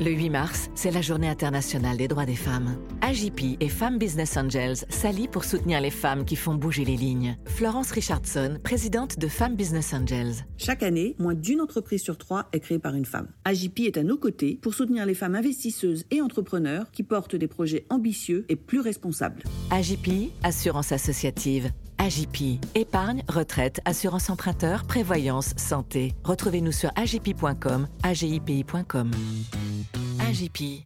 Le 8 mars, c'est la Journée internationale des droits des femmes. AJP et Femmes Business Angels s'allient pour soutenir les femmes qui font bouger les lignes. Florence Richardson, présidente de Femmes Business Angels. Chaque année, moins d'une entreprise sur 3 est créée par une femme. AJP est à nos côtés pour soutenir les femmes investisseuses et entrepreneurs qui portent des projets ambitieux et plus responsables. AJP, assurance associative. AJP, épargne, retraite, assurance emprunteur, prévoyance, santé. Retrouvez-nous sur ajp.com, agipi.com. AJP.